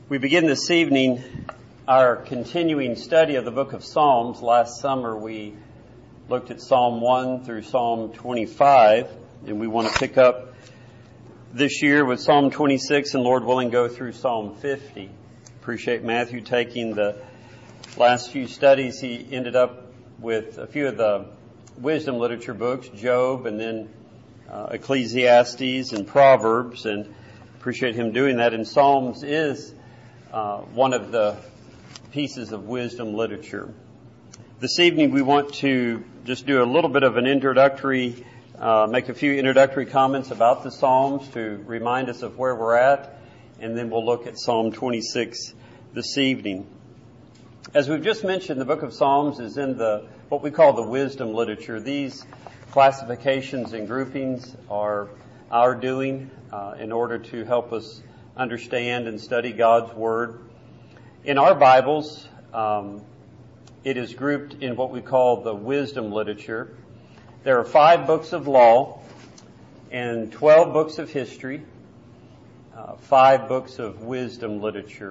We begin this evening our continuing study of the book of Psalms. Last summer we looked at Psalm 1 through Psalm 25, and we want to pick up this year with Psalm 26 and, Lord willing, go through Psalm 50. Appreciate Matthew taking the last few studies. He ended up with a few of the wisdom literature books, Job and then Ecclesiastes and Proverbs, and appreciate him doing that. And Psalms is one of the pieces of wisdom literature. This evening we want to just do a little bit of an introductory, make a few introductory comments about the Psalms to remind us of where we're at, and then we'll look at Psalm 26 this evening. As we've just mentioned, the book of Psalms is in what we call the wisdom literature. These classifications and groupings are our doing in order to help us understand and study God's Word. In our Bibles, it is grouped in what we call the wisdom literature. There are 5 books of law and 12 books of history, 5 books of wisdom literature,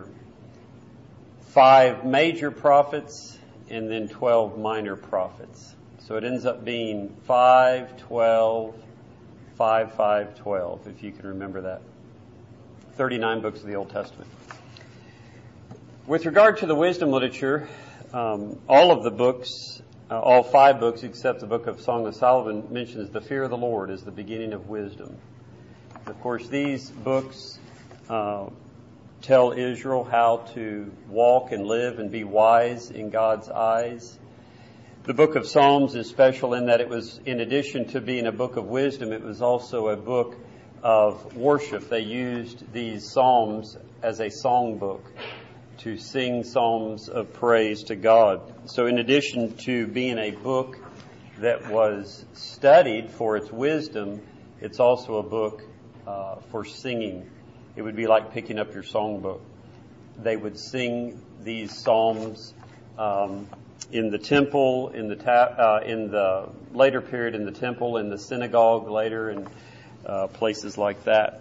5 major prophets, and then 12 minor prophets. So it ends up being 5, 12, 5, 5, 12, if you can remember that. 39 books of the Old Testament. With regard to the wisdom literature, all of the books, all 5 books except the book of Song of Solomon mentions the fear of the Lord as the beginning of wisdom. Of course, these books tell Israel how to walk and live and be wise in God's eyes. The book of Psalms is special in that it was, in addition to being a book of wisdom, it was also a book of worship. They used these psalms as a songbook to sing psalms of praise to God. So in addition to being a book that was studied for its wisdom, it's also a book for singing. It would be like picking up your songbook. They would sing these psalms in the temple, in the later period in the temple, in the synagogue later, and places like that.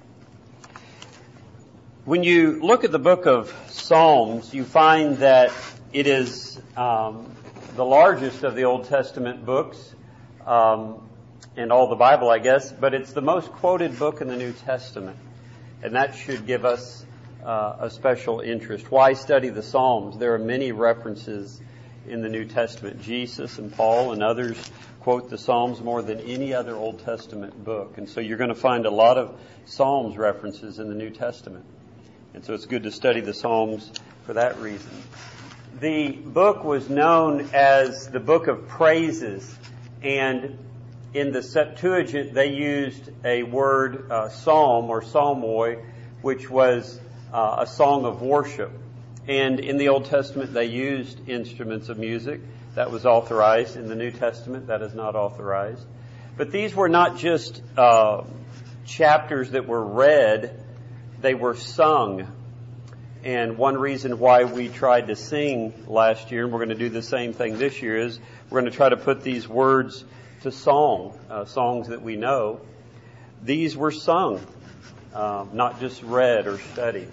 When you look at the book of Psalms, you find that it is the largest of the Old Testament books, and all the Bible, I guess, but it's the most quoted book in the New Testament. And that should give us a special interest. Why study the Psalms? There are many references in the New Testament. Jesus and Paul and others quote the Psalms more than any other Old Testament book. And so you're going to find a lot of Psalms references in the New Testament. And so it's good to study the Psalms for that reason. The book was known as the Book of Praises. And in the Septuagint, they used a word, psalm or psalmoi, which was a song of worship. And in the Old Testament, they used instruments of music. That was authorized. In the New Testament, that is not authorized. But these were not just chapters that were read, they were sung. And one reason why we tried to sing last year, and we're going to do the same thing this year, is we're going to try to put these words to song, songs that we know. These were sung, not just read or studied.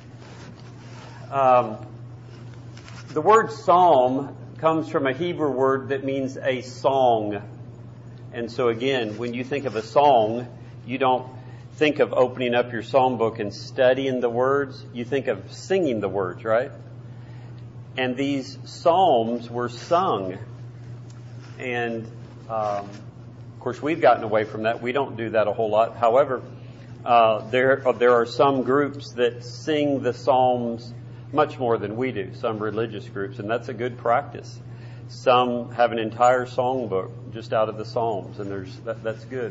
The word psalm comes from a Hebrew word that means a song. And so again, when you think of a song, you don't think of opening up your psalm book and studying the words. You think of singing the words, right? And these psalms were sung. And of course, we've gotten away from that. We don't do that a whole lot. However, there are some groups that sing the psalms much more than we do, some religious groups, and that's a good practice. Some have an entire songbook just out of the Psalms, and that's good.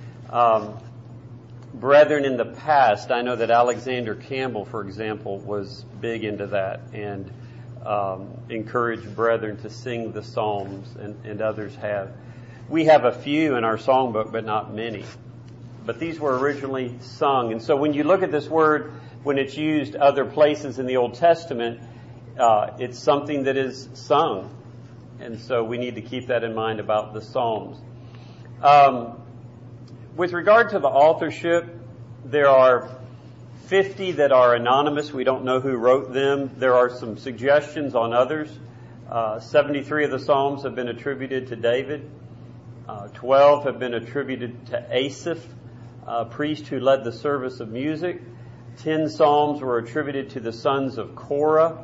Brethren in the past, I know that Alexander Campbell, for example, was big into that and encouraged brethren to sing the Psalms, and others have. We have a few in our songbook, but not many. But these were originally sung. And so when you look at this word, when it's used other places in the Old Testament, it's something that is sung. And so we need to keep that in mind about the Psalms. With regard to the authorship, there are 50 that are anonymous. We don't know who wrote them. There are some suggestions on others. 73 of the Psalms have been attributed to David. 12 have been attributed to Asaph, a priest who led the service of music. 10 Psalms were attributed to the sons of Korah.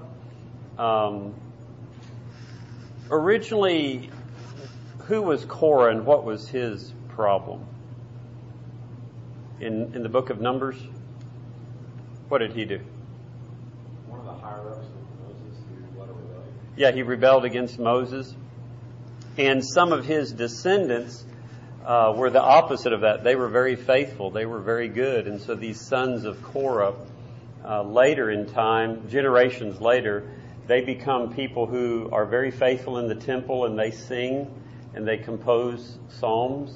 Originally, who was Korah and what was his problem? In the book of Numbers, what did he do? One of the higher-ups of Moses who led a rebellion. Yeah, he rebelled against Moses. And some of his descendants were the opposite of that. They were very faithful. They were very good. And so these sons of Korah, later in time, generations later, they become people who are very faithful in the temple, and they sing and they compose psalms.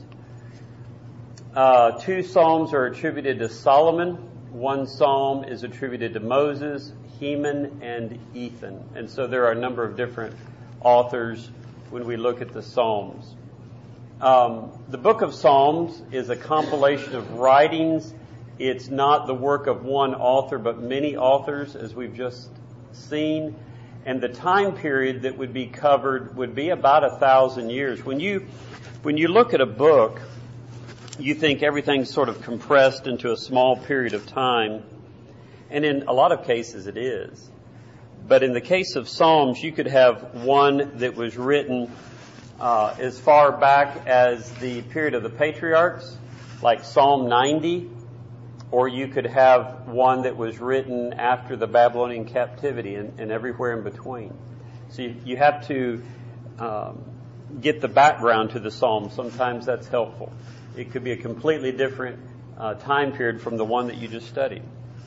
2 psalms are attributed to Solomon. 1 psalm is attributed to Moses, Heman, and Ethan. And so there are a number of different authors when we look at the Psalms. The book of Psalms is a compilation of writings. It's not the work of one author, but many authors, as we've just seen. And the time period that would be covered would be about 1,000 years. When you look at a book, you think everything's sort of compressed into a small period of time. And in a lot of cases it is. But in the case of Psalms, you could have one that was written as far back as the period of the patriarchs, like Psalm 90, or you could have one that was written after the Babylonian captivity and everywhere in between. So you have to get the background to the Psalm. Sometimes that's helpful. It could be a completely different time period from the one that you just studied.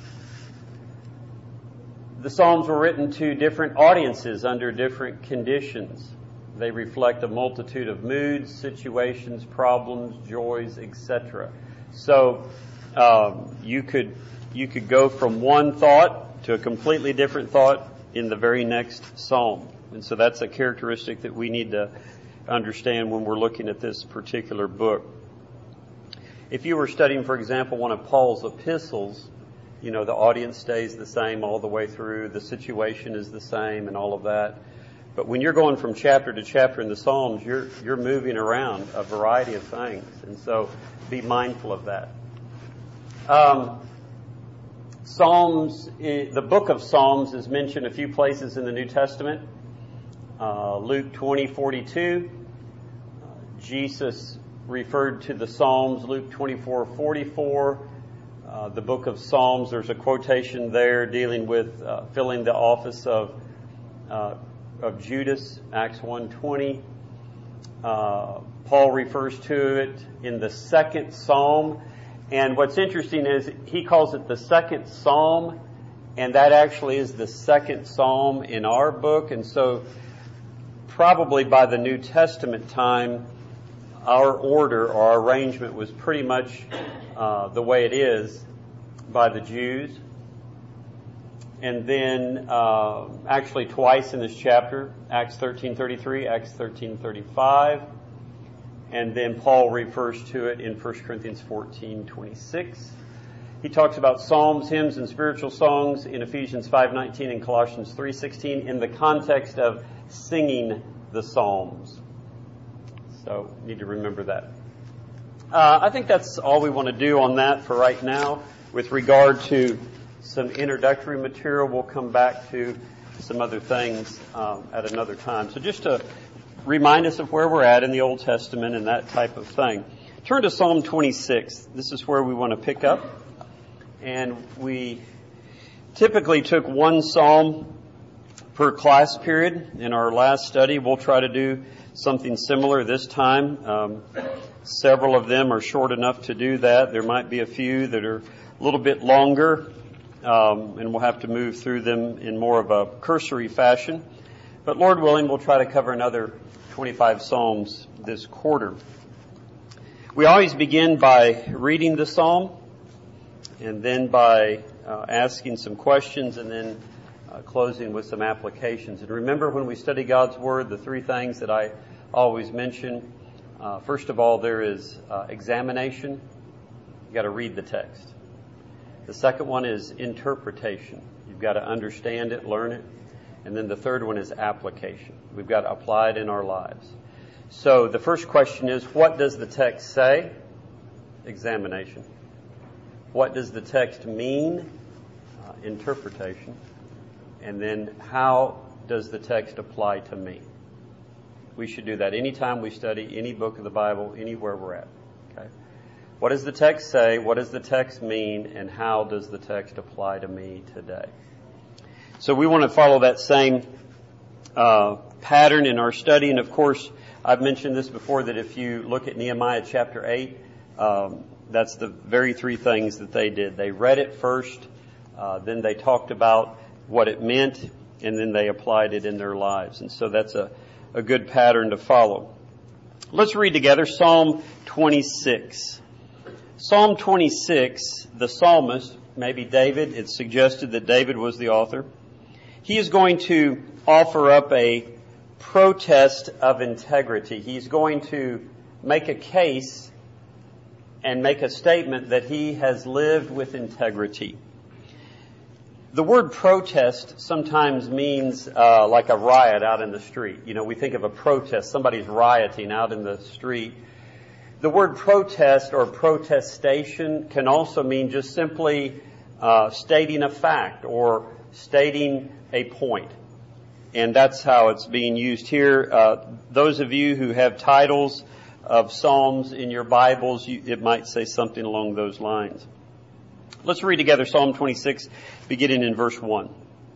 The Psalms were written to different audiences under different conditions. They reflect a multitude of moods, situations, problems, joys, etc. So you could go from one thought to a completely different thought in the very next psalm. And so that's a characteristic that we need to understand when we're looking at this particular book. If you were studying, for example, one of Paul's epistles, the audience stays the same all the way through, the situation is the same and all of that. But when you're going from chapter to chapter in the Psalms, you're moving around a variety of things. And so be mindful of that. Psalms, the book of Psalms is mentioned a few places in the New Testament. Luke 20:42, Jesus referred to the Psalms. Luke 24:44, the book of Psalms, there's a quotation there dealing with filling the office of Judas, Acts 1:20. Paul refers to it in the second Psalm. And what's interesting is he calls it the second Psalm, and that actually is the second Psalm in our book. And so probably by the New Testament time, our order or our arrangement was pretty much the way it is by the Jews. And then actually twice in this chapter, Acts 13:33, Acts 13:35. And then Paul refers to it in 1 Corinthians 14:26. He talks about psalms, hymns, and spiritual songs in Ephesians 5:19 and Colossians 3:16 in the context of singing the psalms. So you need to remember that. I think that's all we want to do on that for right now. With regard to some introductory material, we'll come back to some other things at another time. So just to remind us of where we're at in the Old Testament and that type of thing. Turn to Psalm 26. This is where we want to pick up. And we typically took one psalm per class period. In our last study, we'll try to do something similar this time. Several of them are short enough to do that. There might be a few that are a little bit longer, and we'll have to move through them in more of a cursory fashion. But Lord willing, we'll try to cover another 25 Psalms this quarter. We always begin by reading the Psalm, and then by asking some questions, and then closing with some applications. And remember, when we study God's Word, the three things that I always mention. First of all, there is examination. You got to read the text. The second one is interpretation. You've got to understand it, learn it. And then the third one is application. We've got to apply it in our lives. So the first question is, what does the text say? Examination. What does the text mean? Interpretation. And then how does the text apply to me? We should do that anytime we study any book of the Bible, anywhere we're at. Okay? What does the text say? What does the text mean? And how does the text apply to me today? So we want to follow that same pattern in our study. And of course, I've mentioned this before, that if you look at Nehemiah chapter 8, that's the very three things that they did. They read it first, then they talked about what it meant, and then they applied it in their lives. And so that's a good pattern to follow. Let's read together Psalm 26. Psalm 26, the psalmist, maybe David, it's suggested that David was the author. He is going to offer up a protest of integrity. He's going to make a case and make a statement that he has lived with integrity. The word protest sometimes means like a riot out in the street. You know, we think of a protest, somebody's rioting out in the street. The word protest or protestation can also mean just simply stating a fact or stating a point. And that's how it's being used here. Those of you who have titles of Psalms in your Bibles, it might say something along those lines. Let's read together Psalm 26, beginning in verse 1.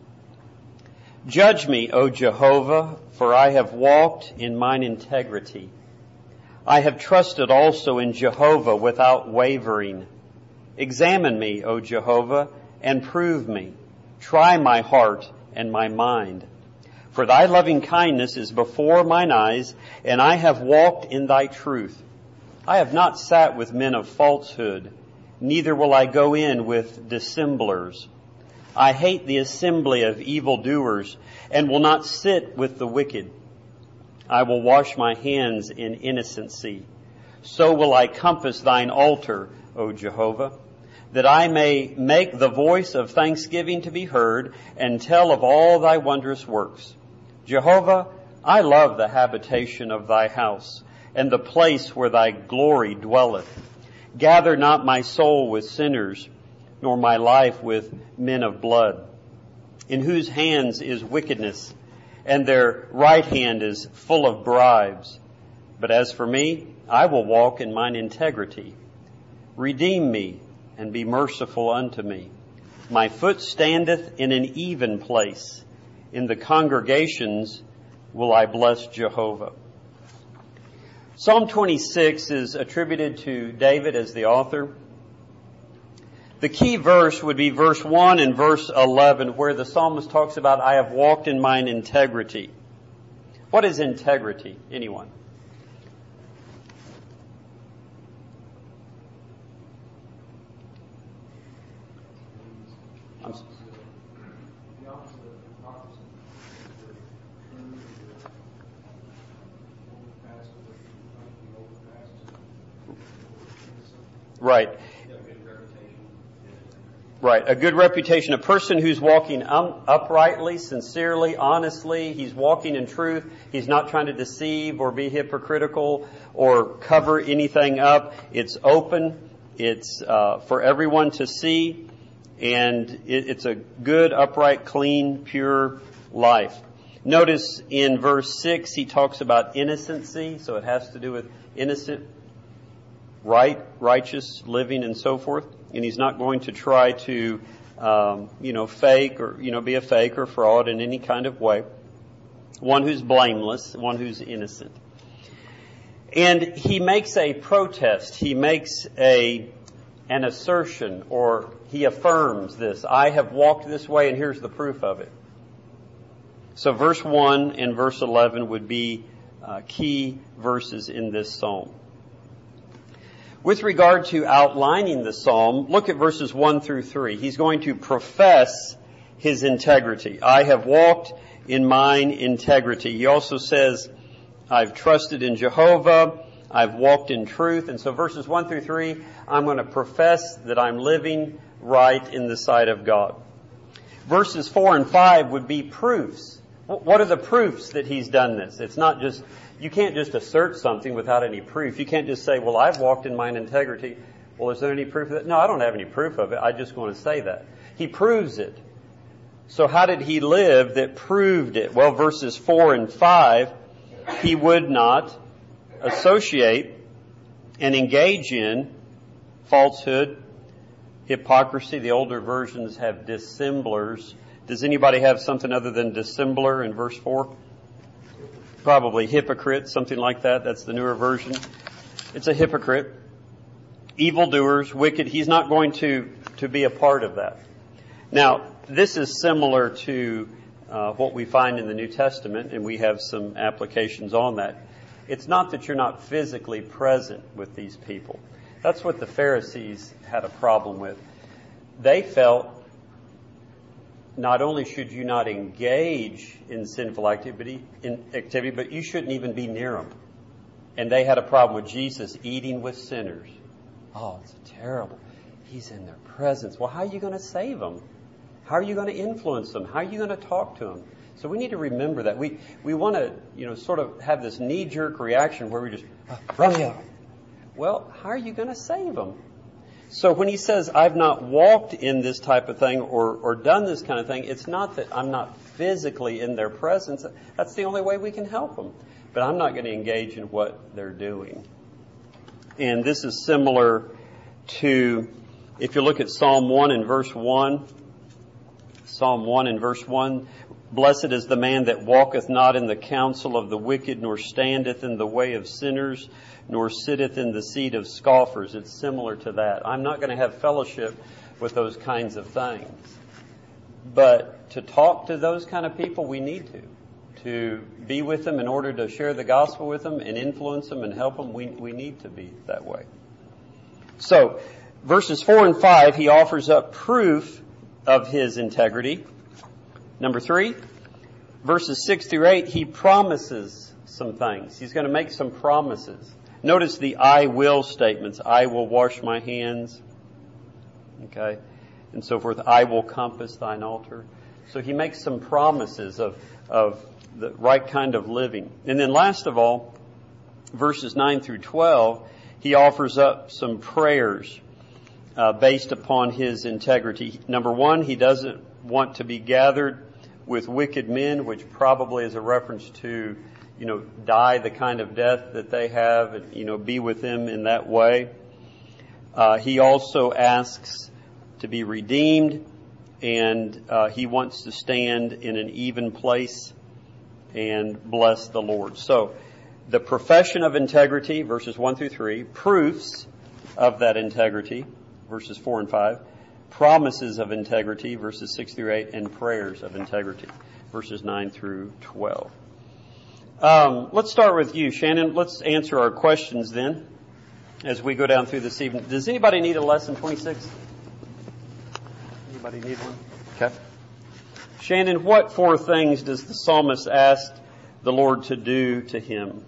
Judge me, O Jehovah, for I have walked in mine integrity. I have trusted also in Jehovah without wavering. Examine me, O Jehovah, and prove me. Try my heart and my mind. For thy loving kindness is before mine eyes, and I have walked in thy truth. I have not sat with men of falsehood, neither will I go in with dissemblers. I hate the assembly of evildoers, and will not sit with the wicked. I will wash my hands in innocency. So will I compass thine altar, O Jehovah, that I may make the voice of thanksgiving to be heard, and tell of all thy wondrous works. Jehovah, I love the habitation of thy house, and the place where thy glory dwelleth. Gather not my soul with sinners, nor my life with men of blood, in whose hands is wickedness, and their right hand is full of bribes. But as for me, I will walk in mine integrity. Redeem me, and be merciful unto me. My foot standeth in an even place. In the congregations will I bless Jehovah. Psalm 26 is attributed to David as the author. The key verse would be verse 1 and verse 11, where the psalmist talks about, I have walked in mine integrity. What is integrity? Anyone? Right. Right. A good reputation. A person who's walking uprightly, sincerely, honestly. He's walking in truth. He's not trying to deceive or be hypocritical or cover anything up. It's open. It's for everyone to see. And it's a good, upright, clean, pure life. Notice in verse 6, he talks about innocency. So it has to do with innocent, righteous living and so forth. And he's not going to try to, fake or, be a fake or fraud in any kind of way. One who's blameless, one who's innocent. And he makes a protest. He makes an assertion, or he affirms this. I have walked this way, and here's the proof of it. So verse 1 and verse 11 would be key verses in this psalm. With regard to outlining the psalm, look at verses 1 through 3. He's going to profess his integrity. I have walked in mine integrity. He also says, I've trusted in Jehovah. I've walked in truth. And so verses 1 through 3, I'm going to profess that I'm living right in the sight of God. Verses 4 and 5 would be proofs. What are the proofs that he's done this? It's not just, you can't just assert something without any proof. You can't just say, well, I've walked in mine integrity. Well, is there any proof of that? No, I don't have any proof of it. I just want to say that. He proves it. So how did he live that proved it? Well, verses 4 and 5, he would not associate and engage in falsehood, hypocrisy. The older versions have dissemblers. Does anybody have something other than dissembler in verse 4? Probably hypocrite, something like that. That's the newer version. It's a hypocrite. Evildoers, wicked. He's not going to be a part of that. Now, this is similar to what we find in the New Testament, and we have some applications on that. It's not that you're not physically present with these people. That's what the Pharisees had a problem with. They felt not only should you not engage in sinful activity, but you shouldn't even be near them. And they had a problem with Jesus eating with sinners. Oh, it's terrible. He's in their presence. Well, how are you going to save them? How are you going to influence them? How are you going to talk to them? So we need to remember that. We want to, sort of have this knee-jerk reaction where we just, run me out. Well, how are you going to save them? So when he says, I've not walked in this type of thing or done this kind of thing, it's not that I'm not physically in their presence. That's the only way we can help them. But I'm not going to engage in what they're doing. And this is similar to, if you look at Psalm 1 and verse 1, Psalm 1 and verse 1, blessed is the man that walketh not in the counsel of the wicked, nor standeth in the way of sinners, nor sitteth in the seat of scoffers. It's similar to that. I'm not going to have fellowship with those kinds of things. But to talk to those kind of people, we need to be with them in order to share the gospel with them and influence them and help them. We need to be that way. So, verses 4 and 5, he offers up proof of his integrity. Number 3, verses 6 through 8, he promises some things. He's going to make some promises. Notice the I will statements. I will wash my hands. Okay. And so forth. I will compass thine altar. So he makes some promises of the right kind of living. And then last of all, verses 9 through 12, he offers up some prayers based upon his integrity. Number 1, he doesn't want to be gathered with wicked men, which probably is a reference to, die the kind of death that they have and, be with them in that way. He also asks to be redeemed, and he wants to stand in an even place and bless the Lord. So, the profession of integrity, verses 1 through 3, proofs of that integrity, verses 4 and 5, promises of integrity, verses 6 through 8, and prayers of integrity, verses 9 through 12. Let's start with you, Shannon. Let's answer our questions then as we go down through this evening. Does anybody need a lesson 26? Anybody need one? Okay. Shannon, what 4 things does the psalmist ask the Lord to do to him?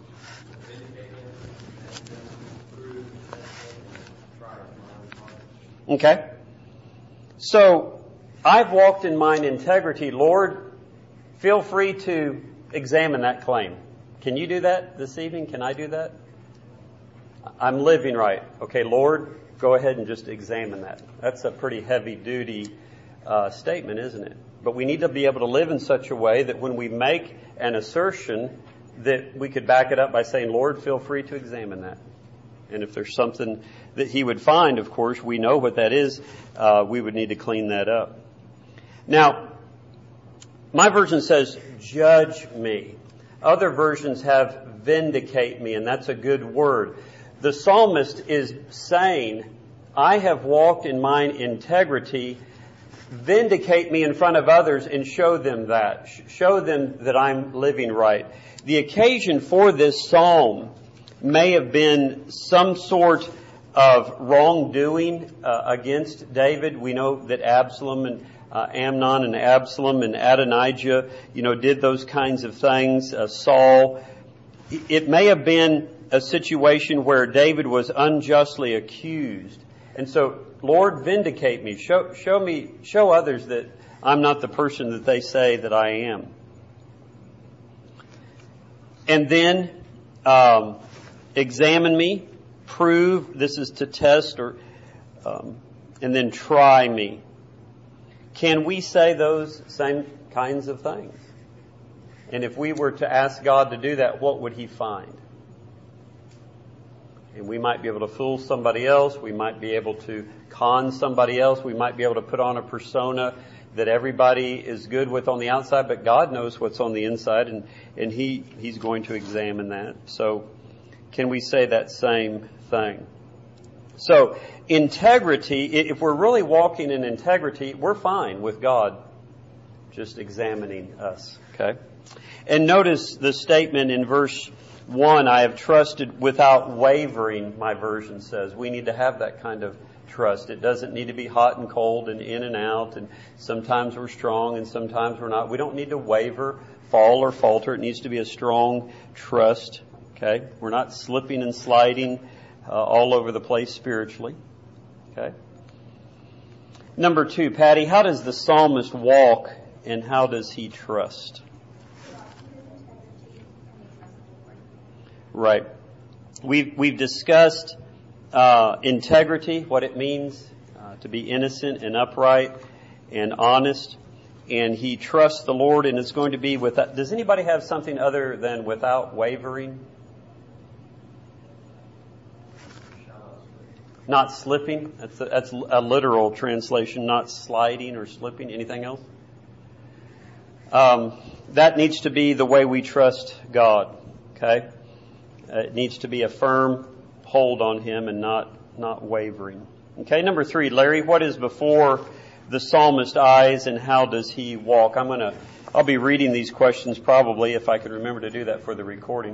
Okay. So, I've walked in mine integrity. Lord, feel free to examine that claim. Can you do that this evening? Can I do that? I'm living right. Okay, Lord, go ahead and just examine that. That's a pretty heavy-duty statement, isn't it? But we need to be able to live in such a way that when we make an assertion, that we could back it up by saying, Lord, feel free to examine that. And if there's something that he would find, of course, we know what that is. We would need to clean that up. Now, my version says, judge me. Other versions have vindicate me, and that's a good word. The psalmist is saying, I have walked in mine integrity. Vindicate me in front of others and show them that. Show them that I'm living right. The occasion for this psalm may have been some sort of wrongdoing against David. We know that Absalom and Amnon and Absalom and Adonijah, did those kinds of things. Saul. It may have been a situation where David was unjustly accused. And so Lord, vindicate me. Show others that I'm not the person that they say that I am. And then examine me, prove. This is to test, and then try me. Can we say those same kinds of things? And if we were to ask God to do that, what would He find? And we might be able to fool somebody else. We might be able to con somebody else. We might be able to put on a persona that everybody is good with on the outside, but God knows what's on the inside, and He's going to examine that. So can we say that same thing? So integrity, if we're really walking in integrity, we're fine with God just examining us. Okay? And notice the statement in verse 1, I have trusted without wavering, my version says. We need to have that kind of trust. It doesn't need to be hot and cold and in and out, and sometimes we're strong and sometimes we're not. We don't need to waver, fall, or falter. It needs to be a strong trust. Okay? We're not slipping and sliding all over the place spiritually. Okay? Number 2, Patty, how does the psalmist walk and how does he trust? Right. We've discussed integrity, what it means to be innocent and upright and honest. And he trusts the Lord, and it's going to be without. Does anybody have something other than without wavering? Not slipping. That's a literal translation. Not sliding or slipping. Anything else? That needs to be the way we trust God. Okay. It needs to be a firm hold on Him and not wavering. Okay, number 3, Larry, what is before the psalmist's eyes and how does he walk? I'll be reading these questions probably if I could remember to do that for the recording.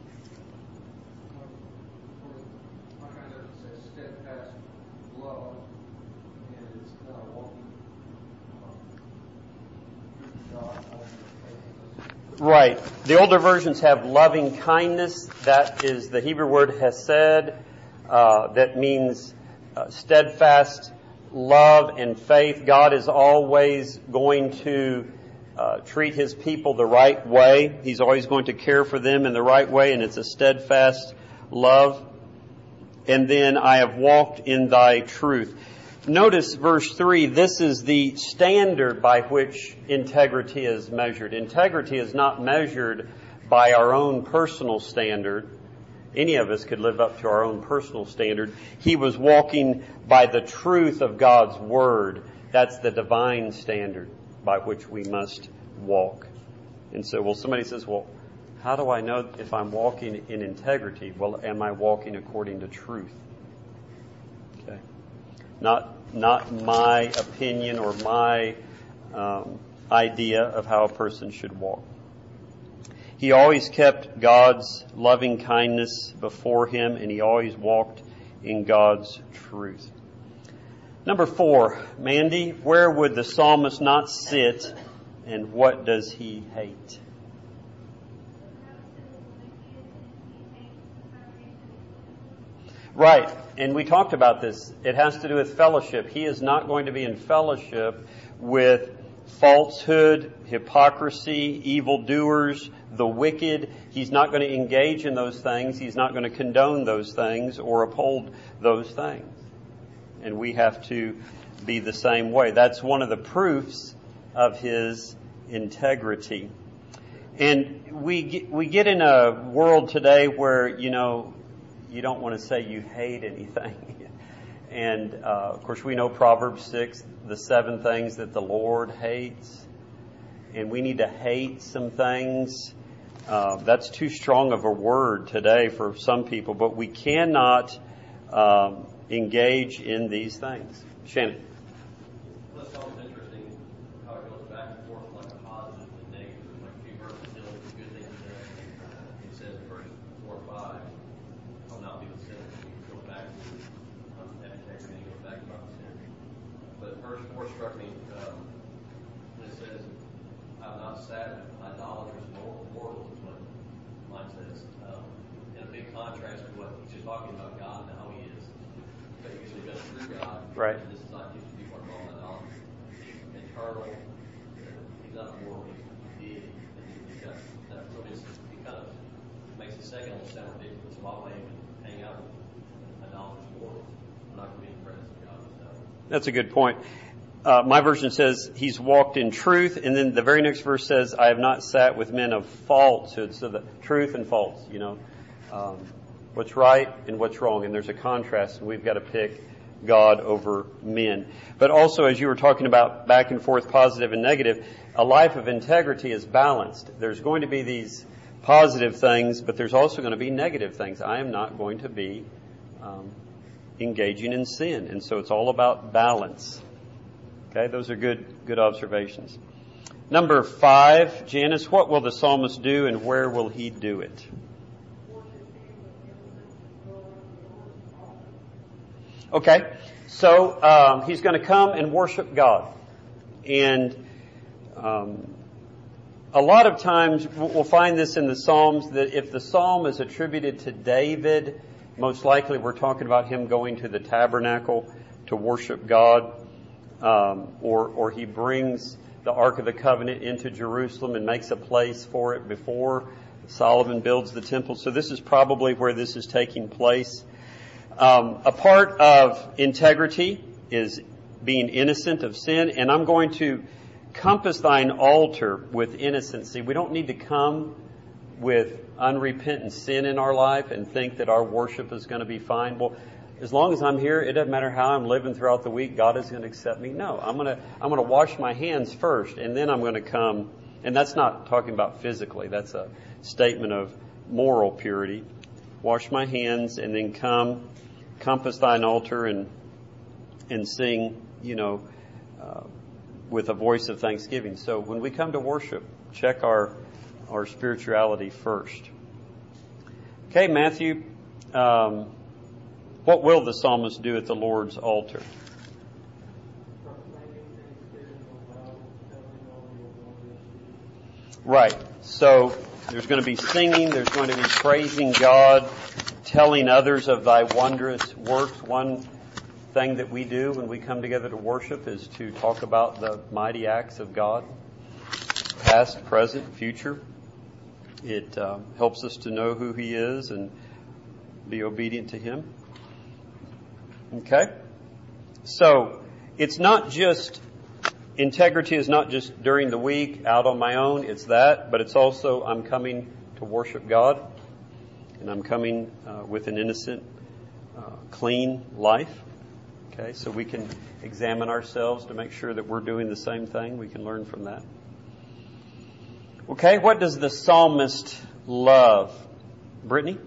Right. The older versions have loving kindness. That is the Hebrew word hesed. That means steadfast love and faith. God is always going to treat His people the right way. He's always going to care for them in the right way, and it's a steadfast love. And then, I have walked in Thy truth. Notice verse 3, this is the standard by which integrity is measured. Integrity is not measured by our own personal standard. Any of us could live up to our own personal standard. He was walking by the truth of God's Word. That's the divine standard by which we must walk. And so, somebody says, how do I know if I'm walking in integrity? Well, am I walking according to truth? Okay. Not my opinion or my idea of how a person should walk. He always kept God's loving kindness before him, and he always walked in God's truth. Number 4, Mandy, where would the psalmist not sit, and what does he hate? Right, and we talked about this. It has to do with fellowship. He is not going to be in fellowship with falsehood, hypocrisy, evildoers, the wicked. He's not going to engage in those things. He's not going to condone those things or uphold those things. And we have to be the same way. That's one of the proofs of his integrity. And we get in a world today where, you don't want to say you hate anything. And, of course, we know Proverbs 6, the 7 things that the Lord hates. And we need to hate some things. That's too strong of a word today for some people, but we cannot engage in these things. Shannon. Well, it's always interesting how it goes back and forth like a positive and negative. Like a few verses dealing with good things it says in verse 4 or 5, I'll not be with sinners. It goes back to integrity, and it goes back about sin. But verse 4 struck me when it says, I'm not sad with idolaters nor mortals, is what mine says. In a big contrast to what he's just talking about God and how he is usually been through God. Right. And this is not usually people are calling idolatry. He's internal. He's not moral. He's deity. And he's got that. So it kind of makes the second almost sound ridiculous. Why would I even hang out with idolaters more? I'm not going to be in the presence of God. So. That's a good point. My version says he's walked in truth, and then the very next verse says, I have not sat with men of falsehood. So the truth and false, what's right and what's wrong. And there's a contrast, and we've got to pick God over men. But also, as you were talking about back and forth, positive and negative, a life of integrity is balanced. There's going to be these positive things, but there's also going to be negative things. I am not going to be engaging in sin. And so it's all about balance. Okay, those are good observations. Number 5, Janice, what will the psalmist do and where will he do it? Okay, so he's going to come and worship God. And a lot of times we'll find this in the Psalms that if the psalm is attributed to David, most likely we're talking about him going to the tabernacle to worship God. Or he brings the Ark of the Covenant into Jerusalem and makes a place for it before Solomon builds the temple. So this is probably where this is taking place. A part of integrity is being innocent of sin, and I'm going to compass thine altar with innocency. We don't need to come with unrepentant sin in our life and think that our worship is going to be fine. Well, as long as I'm here, it doesn't matter how I'm living throughout the week, God is going to accept me. No, I'm going to wash my hands first, and then I'm going to come. And that's not talking about physically. That's a statement of moral purity. Wash my hands, and then come, compass thine altar, and sing, with a voice of thanksgiving. So when we come to worship, check our spirituality first. Okay, Matthew. What will the psalmist do at the Lord's altar? Right. So there's going to be singing. There's going to be praising God, telling others of thy wondrous works. One thing that we do when we come together to worship is to talk about the mighty acts of God, past, present, future. It helps us to know who He is and be obedient to Him. Okay? So, it's not just, integrity is not just during the week, out on my own, it's that, but it's also I'm coming to worship God, and I'm coming with an innocent, clean life. Okay? So we can examine ourselves to make sure that we're doing the same thing. We can learn from that. Okay, what does the psalmist love? Brittany?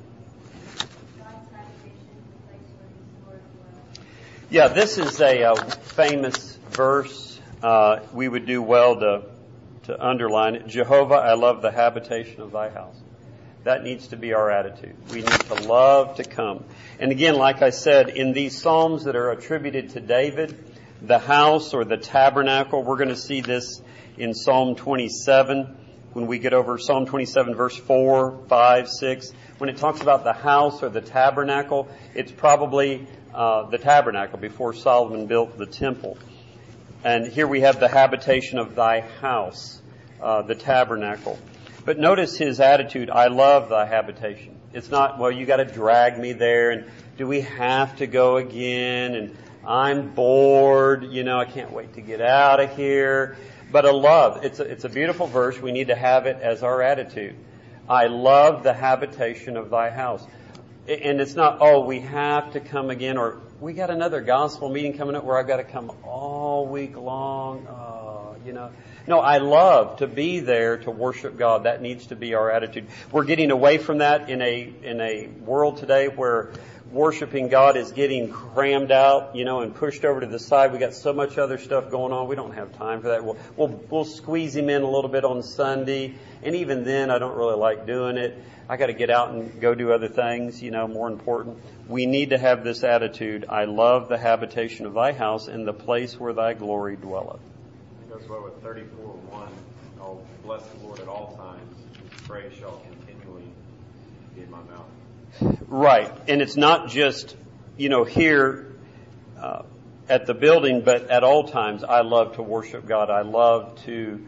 Yeah, this is a famous verse. We would do well to underline it. Jehovah, I love the habitation of thy house. That needs to be our attitude. We need to love to come. And again, like I said, in these psalms that are attributed to David, the house or the tabernacle, we're going to see this in Psalm 27. When we get over Psalm 27, verse 4, 5, 6, when it talks about the house or the tabernacle, it's probably the tabernacle before Solomon built the temple. And here we have the habitation of thy house, the tabernacle. But notice his attitude, I love thy habitation. It's not, well, you got to drag me there, and do we have to go again? And I'm bored, I can't wait to get out of here. But a love, it's a beautiful verse. We need to have it as our attitude. I love the habitation of thy house. And it's not, we have to come again, or we got another gospel meeting coming up where I've got to come all week long. No, I love to be there to worship God. That needs to be our attitude. We're getting away from that in a world today where worshiping God is getting crammed out, and pushed over to the side. We got so much other stuff going on. We don't have time for that. We'll squeeze Him in a little bit on Sunday, and even then, I don't really like doing it. I got to get out and go do other things, more important. We need to have this attitude. I love the habitation of thy house and the place where thy glory dwelleth. It goes well with 34:1. Oh, bless the Lord at all times. His praise shall continually be in my mouth. Right. And it's not just, here at the building, but at all times I love to worship God. I love to,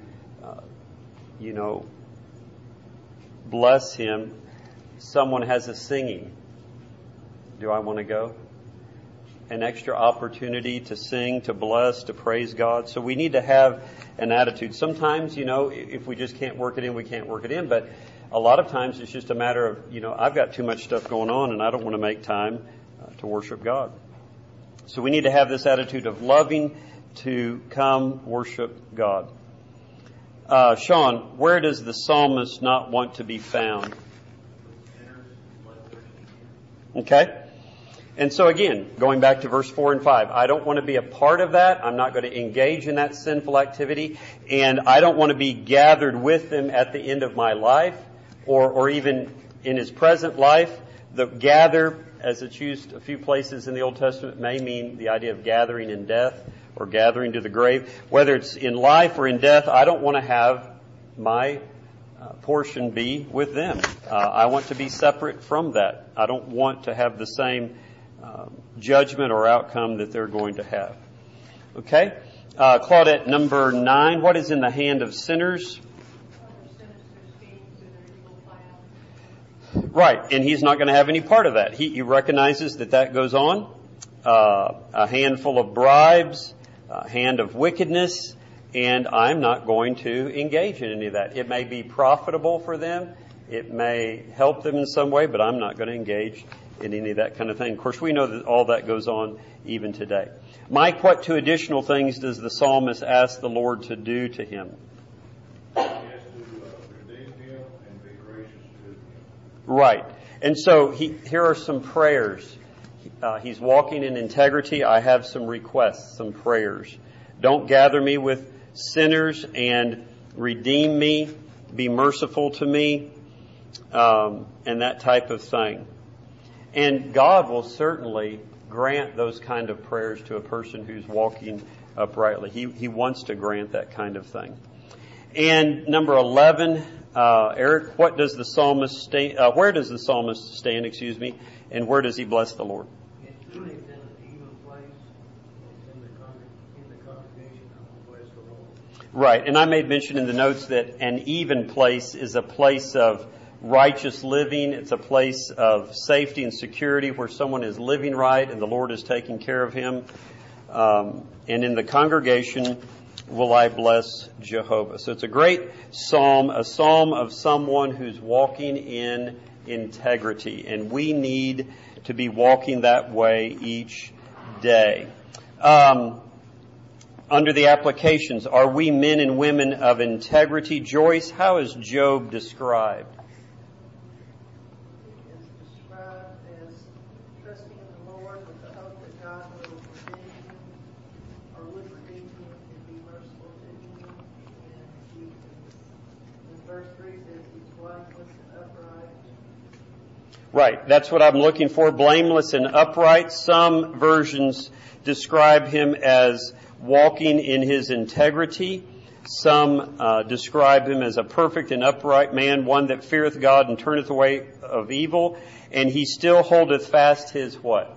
bless Him. Someone has a singing. Do I want to go? An extra opportunity to sing, to bless, to praise God. So we need to have an attitude. Sometimes, if we just can't work it in, we can't work it in. But a lot of times it's just a matter of, I've got too much stuff going on and I don't want to make time to worship God. So we need to have this attitude of loving to come worship God. Sean, where does the psalmist not want to be found? Okay. And so again, going back to verse 4 and 5, I don't want to be a part of that. I'm not going to engage in that sinful activity. And I don't want to be gathered with them at the end of my life or even in his present life. The gather, as it's used a few places in the Old Testament, may mean the idea of gathering in death or gathering to the grave. Whether it's in life or in death, I don't want to have my portion be with them. I want to be separate from that. I don't want to have the same judgment or outcome that they're going to have. Okay? Claudette, number 9, what is in the hand of sinners? Right, and he's not going to have any part of that. He recognizes that goes on. A handful of bribes, a hand of wickedness, and I'm not going to engage in any of that. It may be profitable for them. It may help them in some way, but I'm not going to engage in any of that kind of thing. Of course, we know that all that goes on even today. Mike, what 2 additional things does the psalmist ask the Lord to do to him? He has to redeem him and be gracious to him. Right. And so here are some prayers. He's walking in integrity. I have some requests, some prayers. Don't gather me with sinners and redeem me. Be merciful to me. And that type of thing. And God will certainly grant those kind of prayers to a person who's walking uprightly. He wants to grant that kind of thing. And number 11, Eric, what does the psalmist where does the psalmist stand, and where does he bless the Lord? It's in an even place. It's in the congregation. I will bless the Lord. Right, and I made mention in the notes that an even place is a place of righteous living. It's a place of safety and security where someone is living right and the Lord is taking care of him. And in the congregation will I bless Jehovah. So it's a great psalm, a psalm of someone who's walking in integrity. And we need to be walking that way each day. Under the applications, are we men and women of integrity? Joyce, how is Job described? Trusting in the Lord with the hope that God will redeem him, or would redeem him and be merciful to him. And in verse 3 says he's blameless and upright. Right, that's what I'm looking for, blameless and upright. Some versions describe him as walking in his integrity. Some describe him as a perfect and upright man, one that feareth God and turneth away of evil. And he still holdeth fast his what?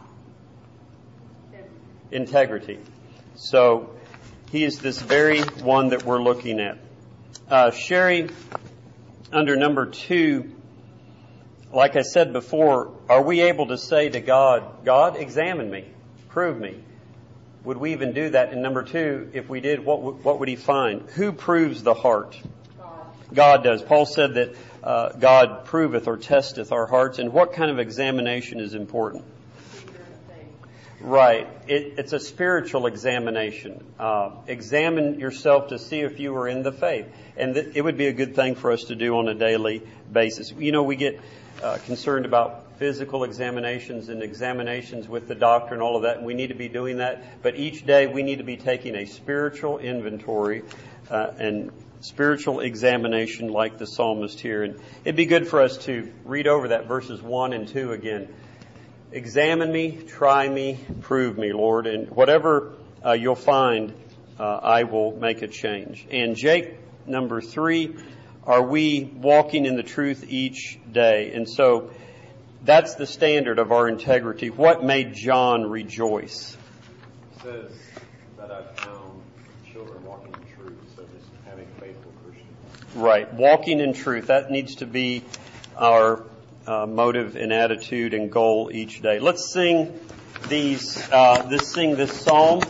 Integrity. So he is this very one that we're looking at. Sherry, under number 2, like I said before, are we able to say to God, God, examine me, prove me? Would we even do that? And number 2, if we did, what would he find? Who proves the heart? God does. Paul said that God proveth or testeth our hearts. And what kind of examination is important? Right. It's a spiritual examination. Examine yourself to see if you are in the faith. And it would be a good thing for us to do on a daily basis. We get concerned about physical examinations and examinations with the doctor and all of that, and we need to be doing that. But each day we need to be taking a spiritual inventory and spiritual examination like the psalmist here. And it'd be good for us to read over that verses 1 and 2 again. Examine me, try me, prove me, Lord, and whatever you'll find, I will make a change. And Jake, number 3, are we walking in the truth each day? And so that's the standard of our integrity. What made John rejoice? says that I found children walking in truth, so just having faithful Christians. Right. Walking in truth. That needs to be our motive and attitude and goal each day. Let's sing this psalm.